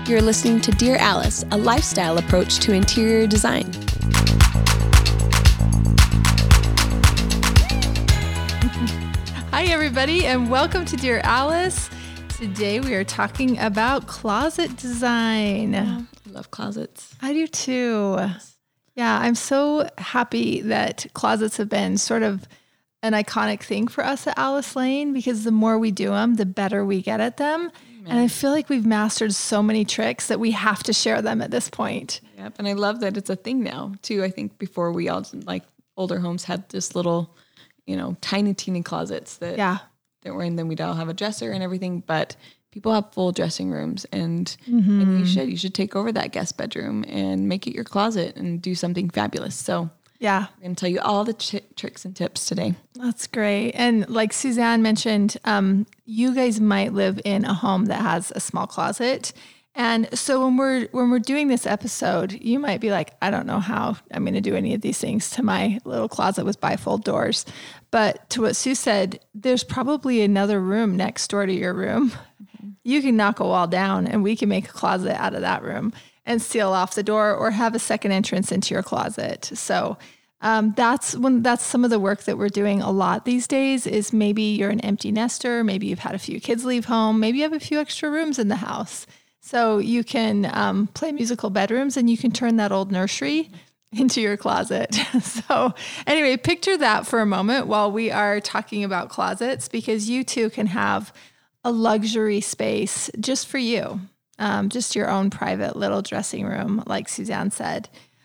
You're listening to Dear Alice, a lifestyle approach to interior design. Hi, everybody, and welcome to Dear Alice. Today we are talking about closet design. I love closets. I do too. Yeah, I'm so happy that closets have been sort of an iconic thing for us at Alice Lane, because the more we do them, the better we get at them. And I feel like we've mastered so many tricks that we have to share them at this point. Yep. And I love that it's a thing now too. I think before we all, like, older homes had this little, tiny, teeny closets that were in. Then we'd all have a dresser and everything, but people have full dressing rooms, and you should take over that guest bedroom and make it your closet and do something fabulous. So yeah, I'm going to tell you all the tricks and tips today. That's great. And like Suzanne mentioned, you guys might live in a home that has a small closet. And so when we're doing this episode, you might be like, I don't know how I'm going to do any of these things to my little closet with bifold doors. But to what Sue said, there's probably another room next door to your room. You can knock a wall down and we can make a closet out of that room and seal off the door or have a second entrance into your closet. So that's some of the work that we're doing a lot these days. Is maybe you're an empty nester, maybe you've had a few kids leave home, maybe you have a few extra rooms in the house. So you can play musical bedrooms and you can turn that old nursery into your closet. So anyway, picture that for a moment while we are talking about closets, because you too can have a luxury space just for you. Just your own private little dressing room, like Suzanne said.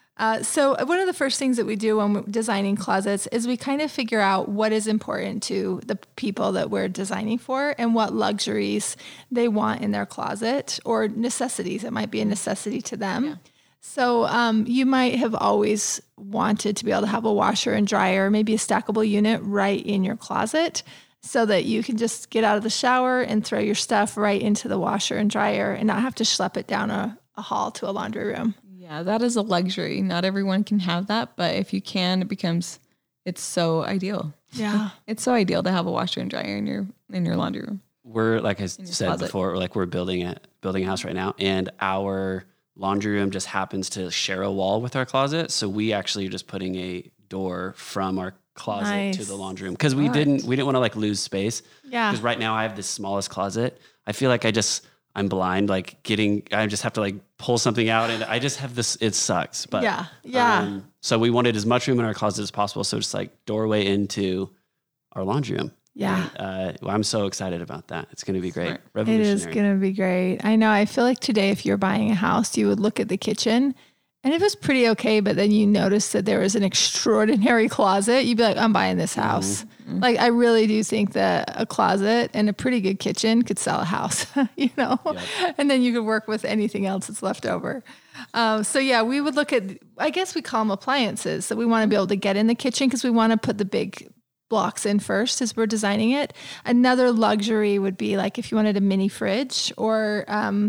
So one of the first things that we do when we're designing closets is we kind of figure out what is important to the people that we're designing for and what luxuries they want in their closet, or necessities. It might be a necessity to them. Yeah. So you might have always wanted to be able to have a washer and dryer, maybe a stackable unit right in your closet, so that you can just get out of the shower and throw your stuff right into the washer and dryer and not have to schlep it down a hall to a laundry room. Yeah, that is a luxury. Not everyone can have that, but if you can, it's so ideal. Yeah. It's so ideal to have a washer and dryer in your laundry room. We're, like I said closet before, we're building a house right now, and our laundry room just happens to share a wall with our closet. So we actually are just putting a door from our closet to the laundry room, because we didn't want to like lose space. Yeah. Because right now I have the smallest closet. I feel like I'm blind, I just have to like pull something out, and I just have this, it sucks. But yeah. So we wanted as much room in our closet as possible. So just like doorway into our laundry room. Yeah. And, I'm so excited about that. It's going to be great. Smart. Revolutionary. It is going to be great. I know. I feel like today, if you're buying a house, you would look at the kitchen and it was pretty okay, but then you notice that there was an extraordinary closet. You'd be like, I'm buying this house. Mm-hmm. Like, I really do think that a closet and a pretty good kitchen could sell a house, Yep. And then you could work with anything else that's left over. So yeah, we would look at, I guess we call them appliances. So we want to be able to get in the kitchen because we want to put the big blocks in first as we're designing it. Another luxury would be like if you wanted a mini fridge, or,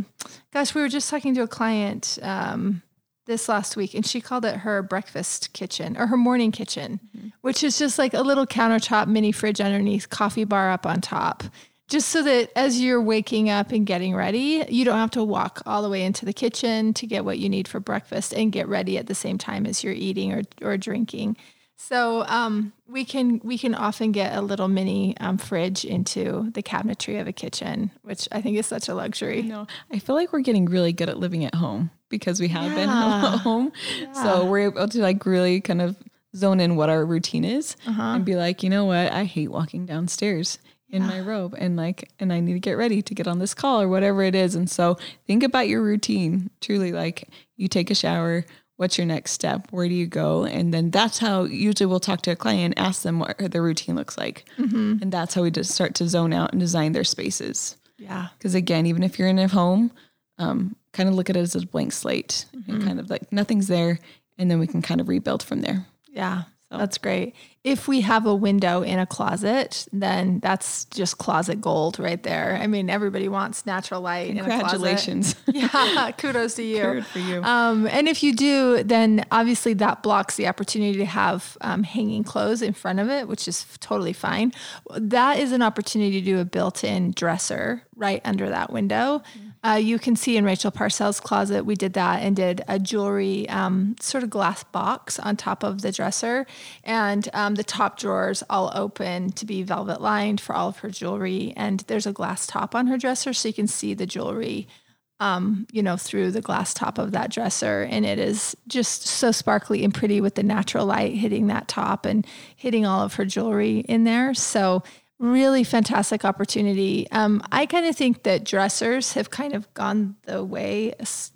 we were just talking to a client, this last week, and she called it her breakfast kitchen or her morning kitchen, which is just like a little countertop mini fridge underneath, coffee bar up on top, just so that as you're waking up and getting ready, you don't have to walk all the way into the kitchen to get what you need for breakfast and get ready at the same time as you're eating or drinking. So we can often get a little mini fridge into the cabinetry of a kitchen, which I think is such a luxury. No, I feel like we're getting really good at living at home because we have been at home. Yeah. So we're able to like really kind of zone in what our routine is and be like, you know what? I hate walking downstairs in my robe and I need to get ready to get on this call or whatever it is. And so think about your routine. Truly, like, you take a shower. What's your next step? Where do you go? And then that's how usually we'll talk to a client and ask them what their routine looks like. Mm-hmm. And that's how we just start to zone out and design their spaces. Yeah. Because again, even if you're in a home, kind of look at it as a blank slate and kind of like nothing's there. And then we can kind of rebuild from there. Yeah. So that's great. If we have a window in a closet, then that's just closet gold right there. I mean, everybody wants natural light in a closet. Congratulations. Yeah, kudos to you. Good for you. And if you do, then obviously that blocks the opportunity to have hanging clothes in front of it, which is totally fine. That is an opportunity to do a built-in dresser right under that window. You can see in Rachel Parcells' closet, we did that and did a jewelry sort of glass box on top of the dresser. And the top drawers all open to be velvet lined for all of her jewelry. And there's a glass top on her dresser so you can see the jewelry through the glass top of that dresser. And it is just so sparkly and pretty with the natural light hitting that top and hitting all of her jewelry in there. So really fantastic opportunity. I kind of think that dressers have kind of gone the way,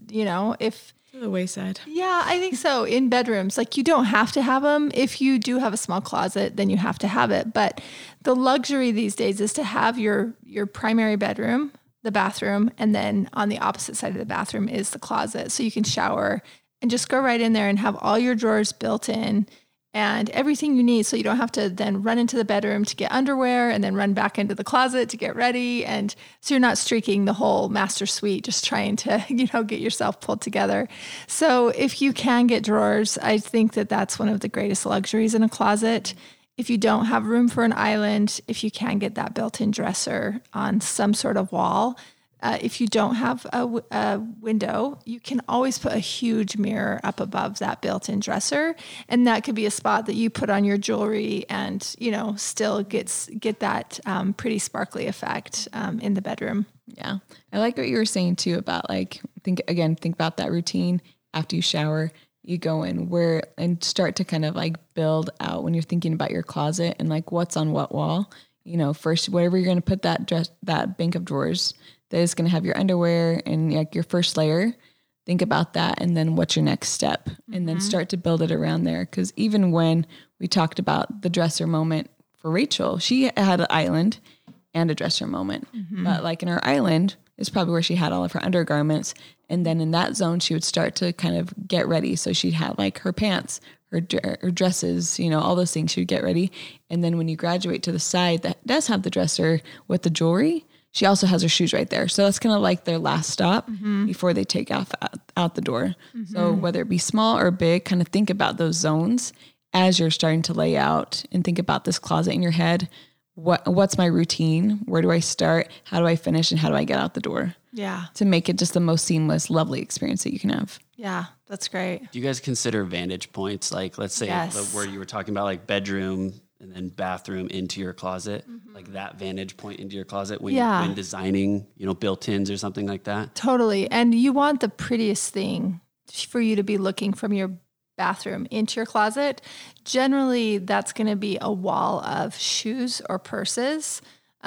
the wayside. Yeah, I think so. In bedrooms, like you don't have to have them. If you do have a small closet, then you have to have it. But the luxury these days is to have your primary bedroom, the bathroom, and then on the opposite side of the bathroom is the closet. So you can shower and just go right in there and have all your drawers built in and everything you need. So you don't have to then run into the bedroom to get underwear and then run back into the closet to get ready. And so you're not streaking the whole master suite, just trying to, get yourself pulled together. So if you can get drawers, I think that that's one of the greatest luxuries in a closet. If you don't have room for an island, if you can get that built-in dresser on some sort of wall, if you don't have a window, you can always put a huge mirror up above that built-in dresser. And that could be a spot that you put on your jewelry and, still get that pretty sparkly effect in the bedroom. Yeah. I like what you were saying too about think about that routine after you shower. You go in and start to kind of build out when you're thinking about your closet and what's on what wall. First, wherever you're going to put that bank of drawers, that is going to have your underwear and your first layer. Think about that. And then what's your next step? And then start to build it around there. Because even when we talked about the dresser moment for Rachel, she had an island and a dresser moment. But in her island is probably where she had all of her undergarments. And then in that zone, she would start to kind of get ready. So she'd have her pants, her dresses, all those things she would get ready. And then when you graduate to the side that does have the dresser with the jewelry, she also has her shoes right there. So that's kind of their last stop before they take off out the door. So whether it be small or big, kind of think about those zones as you're starting to lay out and think about this closet in your head. What's my routine? Where do I start? How do I finish? And how do I get out the door? Yeah. To make it just the most seamless, lovely experience that you can have. Yeah, that's great. Do you guys consider vantage points? Let's say where you were talking about bedroom and then bathroom into your closet, that vantage point into your closet when designing, built-ins or something like that? Totally. And you want the prettiest thing for you to be looking from your bathroom into your closet. Generally, that's going to be a wall of shoes or purses,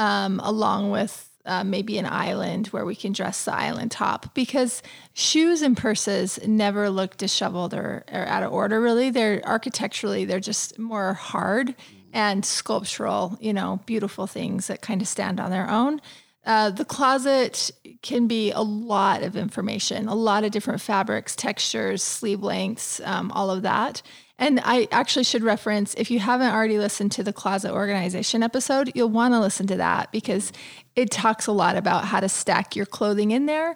along with maybe an island where we can dress the island top, because shoes and purses never look disheveled or out of order. Really, they're just more hard and sculptural, beautiful things that kind of stand on their own. The closet can be a lot of information, a lot of different fabrics, textures, sleeve lengths, all of that. And I actually should reference, if you haven't already listened to the closet organization episode, you'll want to listen to that because it talks a lot about how to stack your clothing in there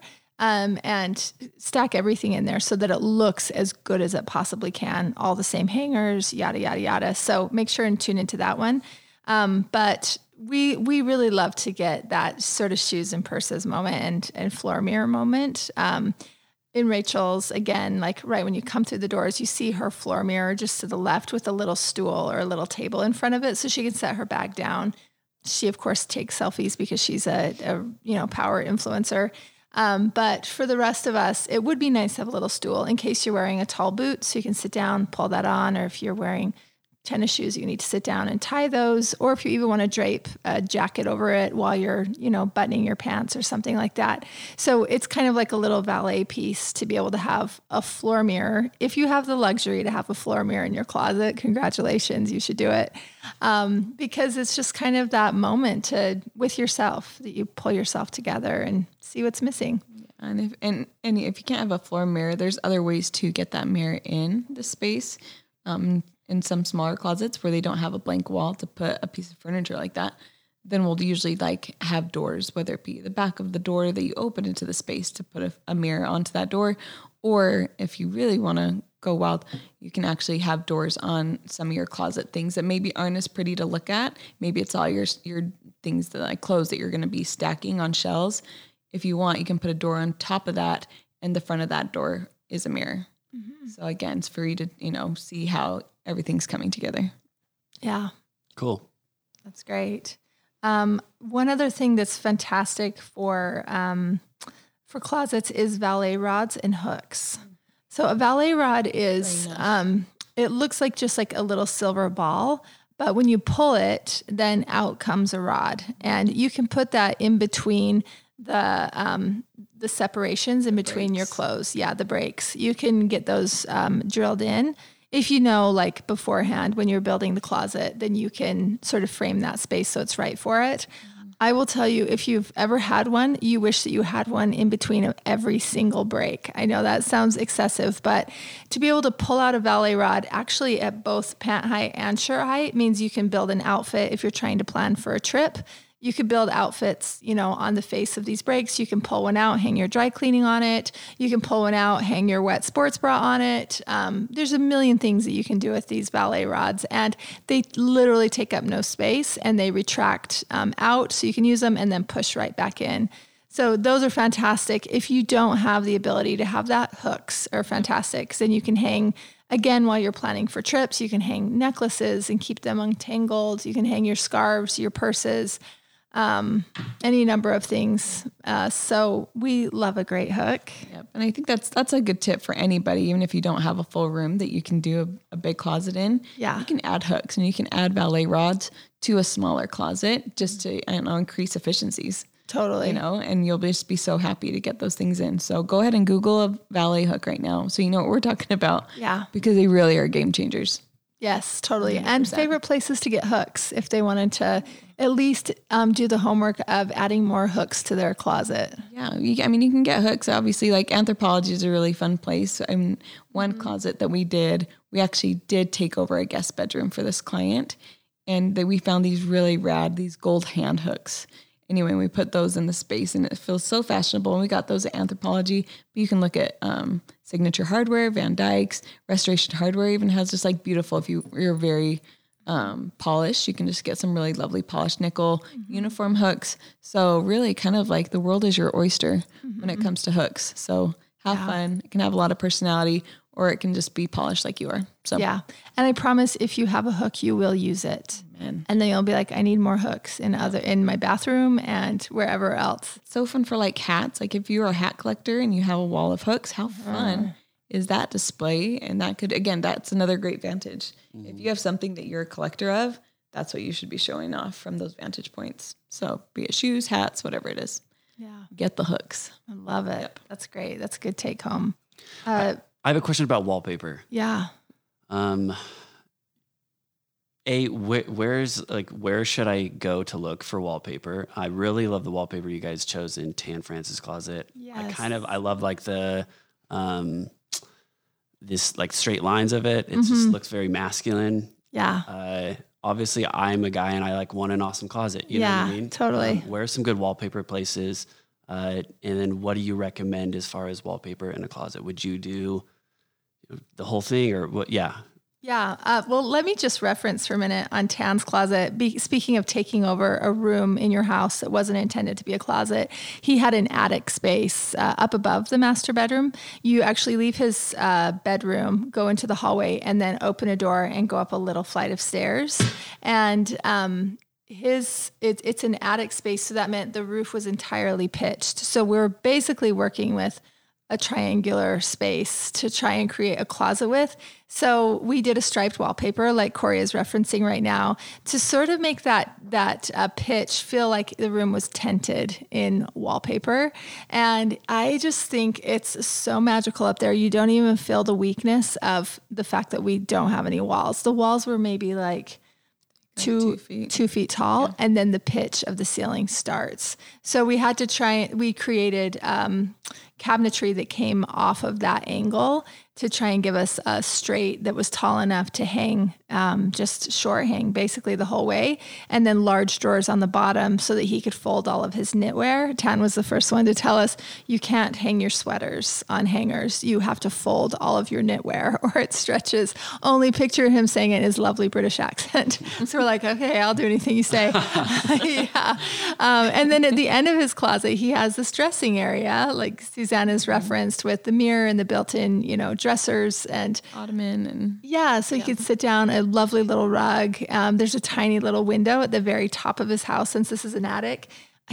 and stack everything in there so that it looks as good as it possibly can. All the same hangers, yada, yada, yada. So make sure and tune into that one. But we really love to get that sort of shoes and purses moment and floor mirror moment. In Rachel's, again, right when you come through the doors, you see her floor mirror just to the left with a little stool or a little table in front of it so she can set her bag down. She, of course, takes selfies because she's a power influencer. But for the rest of us, it would be nice to have a little stool in case you're wearing a tall boot so you can sit down, pull that on, or if you're wearing tennis shoes, you need to sit down and tie those, or if you even want to drape a jacket over it while you're, buttoning your pants or something like that. So it's kind of like a little valet piece to be able to have a floor mirror. If you have the luxury to have a floor mirror in your closet, congratulations, you should do it. Because it's just kind of that moment with yourself that you pull yourself together and see what's missing. And if you can't have a floor mirror, there's other ways to get that mirror in the space. In some smaller closets where they don't have a blank wall to put a piece of furniture like that, then we'll usually have doors, whether it be the back of the door that you open into the space to put a mirror onto that door. Or if you really want to go wild, you can actually have doors on some of your closet things that maybe aren't as pretty to look at. Maybe it's all your things that like clothes that you're going to be stacking on shelves. If you want, you can put a door on top of that, and the front of that door is a mirror. Mm-hmm. So again, it's for you to, see how everything's coming together. Yeah. Cool. That's great. One other thing that's fantastic for closets is valet rods and hooks. So a valet rod is, nice. It looks like just like a little silver ball, but when you pull it, then out comes a rod, and you can put that in between the separations in between your clothes. Yeah, the breaks. You can get those drilled in. If you know, like beforehand, when you're building the closet, then you can sort of frame that space so it's right for it. I will tell you, if you've ever had one, you wish that you had one in between of every single break. I know that sounds excessive, but to be able to pull out a valet rod actually at both pant height and shirt height means you can build an outfit if you're trying to plan for a trip. You could build outfits, on the face of these breaks. You can pull one out, hang your dry cleaning on it. You can pull one out, hang your wet sports bra on it. There's a million things that you can do with these valet rods, and they literally take up no space, and they retract out so you can use them and then push right back in. So those are fantastic. If you don't have the ability to have that, hooks are fantastic, 'cause then you can hang. Again, while you're planning for trips, you can hang necklaces and keep them untangled. You can hang your scarves, your purses, any number of things. So we love a great hook. Yep. And I think that's a good tip for anybody, even if you don't have a full room that you can do a big closet in. Yeah. You can add hooks and you can add valet rods to a smaller closet just to, increase efficiencies. Totally. And you'll just be so happy to get those things in. So go ahead and Google a valet hook right now, so you know what we're talking about. Yeah. Because they really are game changers. Yes, totally. 100%. And favorite places to get hooks if they wanted to at least do the homework of adding more hooks to their closet. Yeah. You can get hooks. Obviously, like Anthropologie is a really fun place. One closet that we actually did take over a guest bedroom for this client, and we found these really rad, these gold hand hooks. Anyway, we put those in the space, and it feels so fashionable. And we got those at Anthropologie. But you can look at Signature Hardware, Van Dyke's, Restoration Hardware even has just like beautiful, if you're very polished, you can just get some really lovely polished nickel uniform hooks. So really kind of like the world is your oyster when it comes to hooks. So have fun. It can have a lot of personality, or it can just be polished like you are. So yeah. And I promise if you have a hook, you will use it. Amen. And then you'll be like, I need more hooks in my bathroom and wherever else. It's so fun for like hats. Like if you're a hat collector and you have a wall of hooks, how fun is that display? And that's another great vantage. If you have something that you're a collector of, that's what you should be showing off from those vantage points. So be it shoes, hats, whatever it is. Yeah. Get the hooks. I love it. Yep. That's great. That's a good take home. I have a question about wallpaper. Yeah. Where should I go to look for wallpaper? I really love the wallpaper you guys chose in Tan France's closet. Yes. I love like the this like straight lines of it. It just looks very masculine. Yeah. Obviously I'm a guy and I want an awesome closet. You know what I mean? Totally. Where are some good wallpaper places? And then what do you recommend as far as wallpaper in a closet? Would you do the whole thing or what? Yeah. Yeah. Well, let me just reference for a minute on Tan's closet. Speaking of taking over a room in your house that wasn't intended to be a closet, he had an attic space up above the master bedroom. You actually leave his bedroom, go into the hallway, and then open a door and go up a little flight of stairs. And it's an attic space, so that meant the roof was entirely pitched. So we're basically working with a triangular space to try and create a closet with. So we did a striped wallpaper like Corey is referencing right now to sort of make that pitch feel like the room was tinted in wallpaper. And I just think it's so magical up there. You don't even feel the weakness of the fact that we don't have any walls. The walls were maybe like 2 feet tall, and then the pitch of the ceiling starts. So we had to we created cabinetry that came off of that angle to try and give us a straight that was tall enough to hang, just short hang basically the whole way. And then large drawers on the bottom so that he could fold all of his knitwear. Tan was the first one to tell us, you can't hang your sweaters on hangers. You have to fold all of your knitwear or it stretches. Only picture him saying it in his lovely British accent. So we're like, okay, I'll do anything you say. Yeah. And then at the end of his closet, he has this dressing area, like Suzanne has referenced, with the mirror and the built-in, dressers and ottoman and so he could sit down, a lovely little rug. There's a tiny little window at the very top of his house, since this is an attic.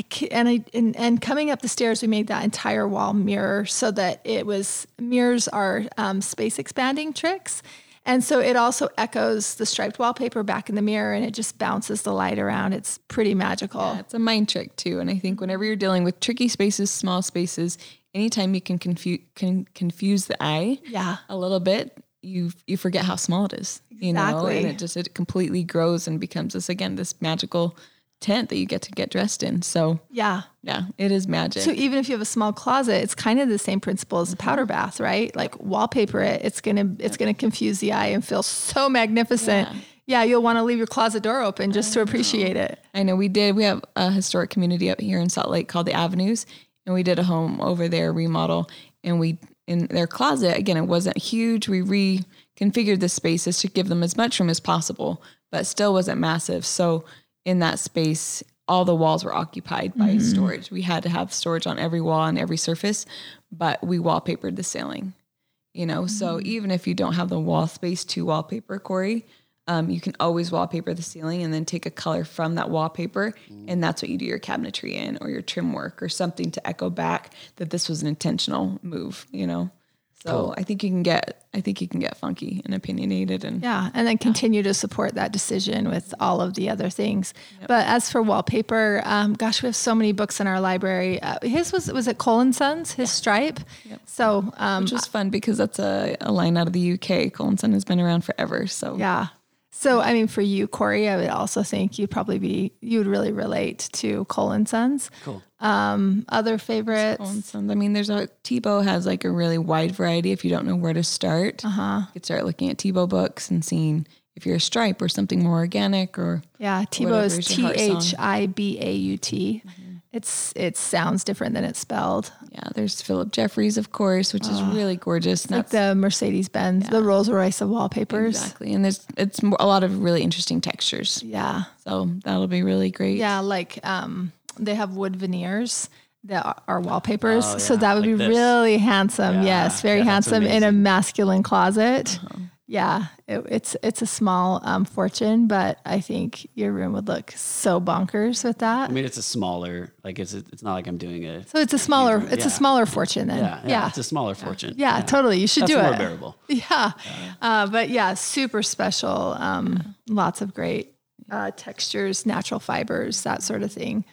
And coming up the stairs, we made that entire wall mirror so that mirrors are space expanding tricks. And so it also echoes the striped wallpaper back in the mirror, and it just bounces the light around. It's pretty magical. Yeah, it's a mind trick too. And I think whenever you're dealing with tricky spaces, small spaces, anytime you can confuse the eye a little bit, you forget how small it is, and it completely grows and becomes this magical tent that you get to get dressed in. So yeah, it is magic. So even if you have a small closet, it's kind of the same principle as a powder bath, right? Like wallpaper it, it's gonna confuse the eye and feel so magnificent. Yeah, you'll want to leave your closet door open just to appreciate it. I know we have a historic community up here in Salt Lake called the Avenues. And we did a home over there remodel, and in their closet, again, it wasn't huge. We reconfigured the spaces to give them as much room as possible, but still wasn't massive. So in that space, all the walls were occupied by storage. We had to have storage on every wall and every surface, but we wallpapered the ceiling, So even if you don't have the wall space to wallpaper, Corey, you can always wallpaper the ceiling and then take a color from that wallpaper. And that's what you do your cabinetry in, or your trim work, or something to echo back that this was an intentional move, So cool. I think you can get funky and opinionated and then continue to support that decision with all of the other things. Yep. But as for wallpaper, we have so many books in our library. His was it Cole & Sons, his stripe. Yep. So, which was fun because that's a line out of the UK. Cole & Son has been around forever. So yeah. So, I mean, for you, Corey, I would also think you would really relate to Cole & Sons. Cool. Other favorites? Cole & Sons. I mean, Tebow has like a really wide variety. If you don't know where to start, you could start looking at Tebow books and seeing if you're a stripe or something more organic or. Yeah, Tebow is Thibaut. It sounds different than it's spelled. Yeah, there's Philip Jeffries, of course, which is really gorgeous. Like the Mercedes-Benz, the Rolls-Royce of wallpapers. Exactly, and it's a lot of really interesting textures. Yeah. So that'll be really great. Yeah, like they have wood veneers that are wallpapers. So that would be really handsome. Yeah. Yes, very handsome in a masculine closet. Yeah, it's a small fortune, but I think your room would look so bonkers with that. I mean, it's a smaller, like it's not like I'm doing it. So it's a smaller fortune then. Yeah, it's a smaller fortune. Yeah, totally. You should do it. That's more bearable. Yeah, but yeah, super special. Lots of great textures, natural fibers, that sort of thing.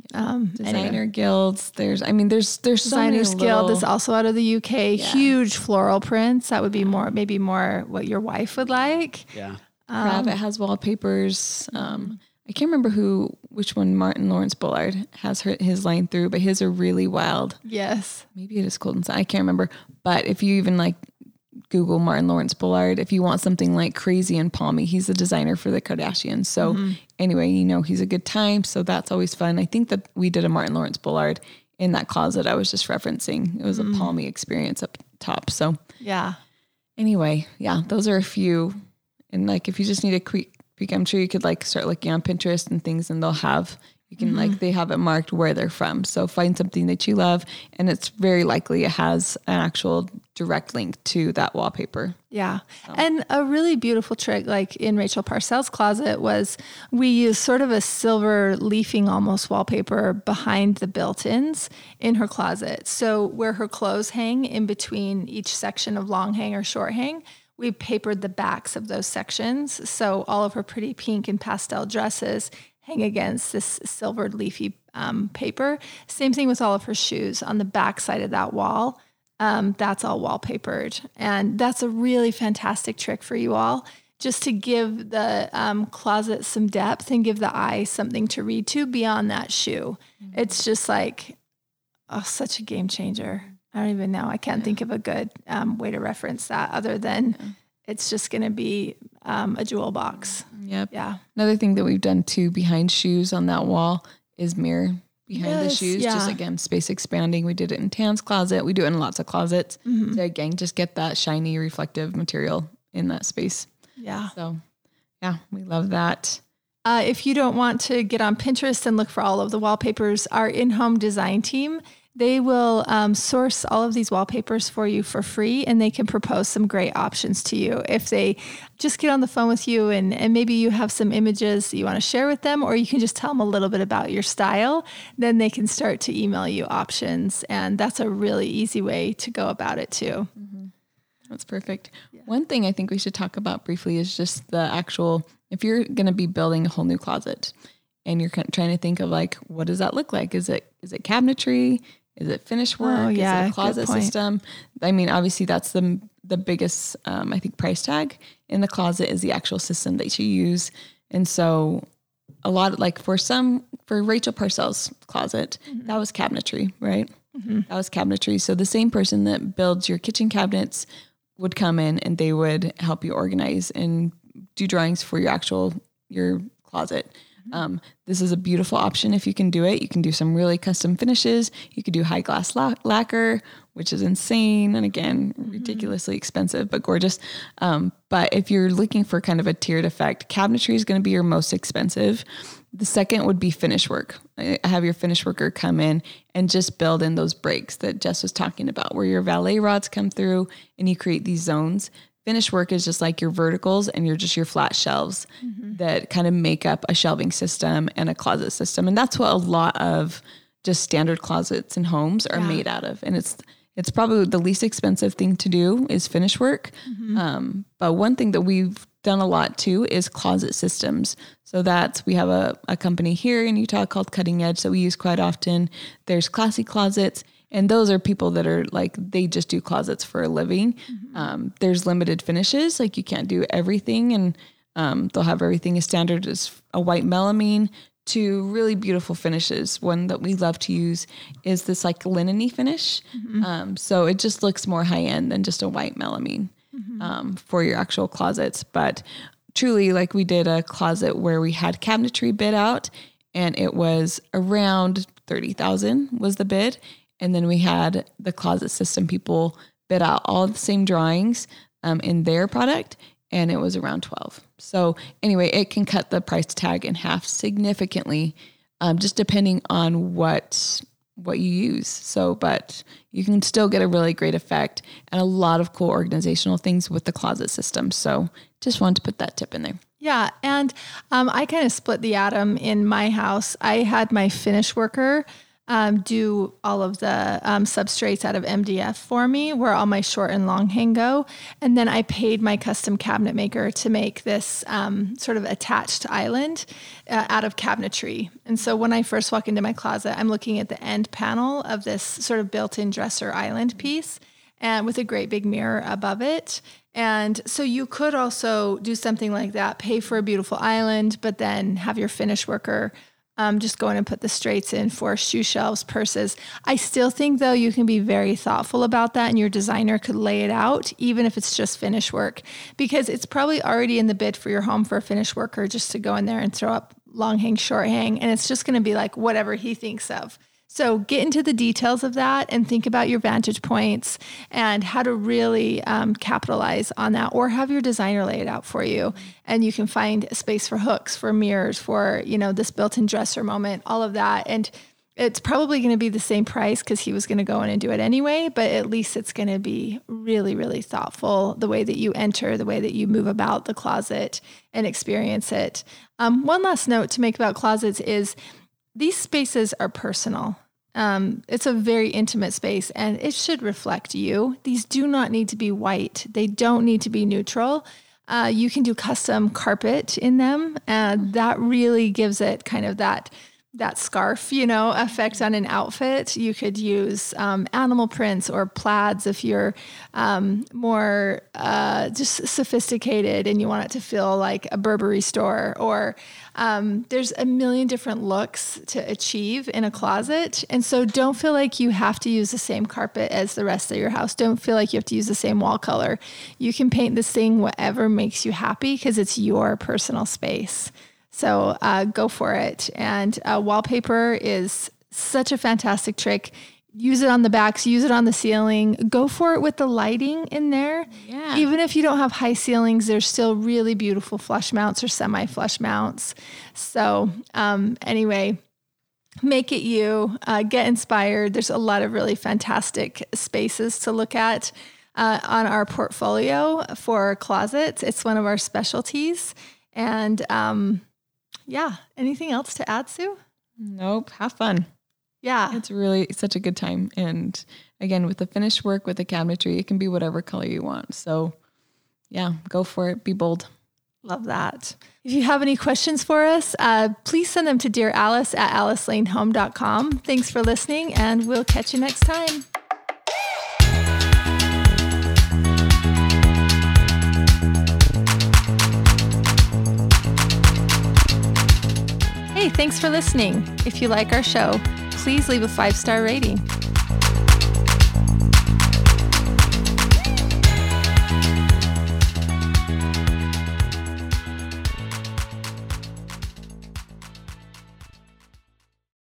Designer guilds. There's so Designers Guild is also out of the UK. Huge floral prints. That would be maybe more what your wife would like. Yeah. Kravet has wallpapers. I can't remember which one Martin Lawrence Bullard has his line through, but his are really wild. Yes. Maybe it is Cole & Son. I can't remember. But if you even Google Martin Lawrence Bullard, if you want something like crazy and palmy, he's the designer for the Kardashians. So anyway, he's a good time. So that's always fun. I think that we did a Martin Lawrence Bullard in that closet I was just referencing. It was a palmy experience up top. So yeah. Anyway, those are a few. And if you just need a quick peek, I'm sure you could start looking on Pinterest and things, and they'll have, they have it marked where they're from. So find something that you love, and it's very likely it has an actual direct link to that wallpaper. Yeah. So. And a really beautiful trick, like in Rachel Parcells' closet, was we used sort of a silver leafing almost wallpaper behind the built-ins in her closet. So where her clothes hang in between each section of long hang or short hang, we papered the backs of those sections. So all of her pretty pink and pastel dresses hang against this silvered leafy paper. Same thing with all of her shoes on the back side of that wall. That's all wallpapered. And that's a really fantastic trick for you all, just to give the closet some depth and give the eye something to read to beyond that shoe. It's just such a game changer. I don't even know. I can't think of a good way to reference that other than it's just going to be a jewel box. Yep. Yeah. Another thing that we've done too behind shoes on that wall is mirror behind the shoes. Just again, space expanding. We did it in Tan's closet. We do it in lots of closets. So again, just get that shiny reflective material in that space. Yeah. So yeah, we love that. If you don't want to get on Pinterest and look for all of the wallpapers, our in-home design team, they will source all of these wallpapers for you for free, and they can propose some great options to you. If they just get on the phone with you and maybe you have some images that you want to share with them, or you can just tell them a little bit about your style, then they can start to email you options. And that's a really easy way to go about it too. That's perfect. Yeah. One thing I think we should talk about briefly is just the actual, if you're going to be building a whole new closet and you're trying to think of like, what does that look like? Is it cabinetry? Is it finish work? Is it a closet system? I mean, obviously that's the biggest, I think, price tag in the closet is the actual system that you use. And so a lot, like for Rachel Parcells' closet, that was cabinetry, right? That was cabinetry. So the same person that builds your kitchen cabinets would come in and they would help you organize and do drawings for your closet. This is a beautiful option if you can do it. You can do some really custom finishes. You could do high glass lacquer, which is insane. And again, ridiculously expensive, but gorgeous. But if you're looking for kind of a tiered effect, cabinetry is going to be your most expensive. The second would be finish work. Have your finish worker come in and just build in those breaks that Jess was talking about, where your valet rods come through and you create these zones. Finish work is just like your verticals and your flat shelves that kind of make up a shelving system and a closet system. And that's what a lot of just standard closets and homes are made out of. And it's probably the least expensive thing to do is finish work. But one thing that we've done a lot too is closet systems. So we have a company here in Utah called Cutting Edge that we use quite often. There's Classy Closets. And those are people that are like, they just do closets for a living. There's limited finishes. Like you can't do everything. And they'll have everything as standard as a white melamine to really beautiful finishes. One that we love to use is this like linen-y finish. So it just looks more high end than just a white melamine for your actual closets. But truly, like we did a closet where we had cabinetry bid out and it was around $30,000 was the bid. And then we had the closet system people bid out all the same drawings in their product, and it was around $12,000. So anyway, it can cut the price tag in half significantly, just depending on what you use. So, but you can still get a really great effect and a lot of cool organizational things with the closet system. So just wanted to put that tip in there. Yeah. And I kind of split the atom in my house. I had my finish worker do all of the substrates out of MDF for me, where all my short and long hang go. And then I paid my custom cabinet maker to make this sort of attached island out of cabinetry. And so when I first walk into my closet, I'm looking at the end panel of this sort of built-in dresser island piece and with a great big mirror above it. And so you could also do something like that, pay for a beautiful island, but then have your finish worker just go in and put the straights in for shoe shelves, purses. I still think, though, you can be very thoughtful about that, and your designer could lay it out, even if it's just finish work, because it's probably already in the bid for your home for a finish worker just to go in there and throw up long hang, short hang, and it's just going to be like whatever he thinks of. So get into the details of that and think about your vantage points and how to really capitalize on that, or have your designer lay it out for you. And you can find a space for hooks, for mirrors, for, this built-in dresser moment, all of that. And it's probably going to be the same price because he was going to go in and do it anyway, but at least it's going to be really, really thoughtful, the way that you enter, the way that you move about the closet and experience it. One last note to make about closets is these spaces are personal. It's a very intimate space and it should reflect you. These do not need to be white. They don't need to be neutral. You can do custom carpet in them. And that really gives it kind of that that scarf, effect on an outfit. You could use animal prints or plaids if you're more just sophisticated and you want it to feel like a Burberry store. Or there's a million different looks to achieve in a closet. And so don't feel like you have to use the same carpet as the rest of your house. Don't feel like you have to use the same wall color. You can paint this thing whatever makes you happy because it's your personal space. So go for it. And wallpaper is such a fantastic trick. Use it on the backs, use it on the ceiling. Go for it with the lighting in there. Yeah. Even if you don't have high ceilings, there's still really beautiful flush mounts or semi-flush mounts. So anyway, make it you. Get inspired. There's a lot of really fantastic spaces to look at on our portfolio for closets. It's one of our specialties. And anything else to add, Sue? Nope. Have fun. Yeah. It's really such a good time. And again, with the finished work, with the cabinetry, it can be whatever color you want. So yeah, go for it. Be bold. Love that. If you have any questions for us, please send them to Dear Alice at alicelanehome.com. Thanks for listening, and we'll catch you next time. Hey, thanks for listening. If you like our show, please leave a 5-star rating.